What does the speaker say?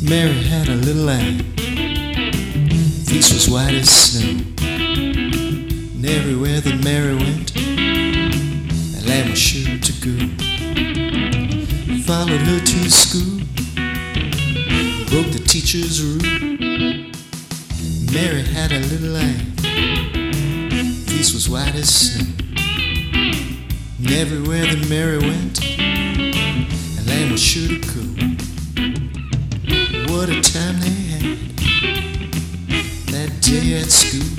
Mary had a little lamb, face was white as snow. And everywhere that Mary went, that lamb was sure to go. Followed her to school, broke the teacher's rule. Mary had a little lamb, face was white as snow. And everywhere that Mary went, that lamb was sure to go. What a time they had that day at school.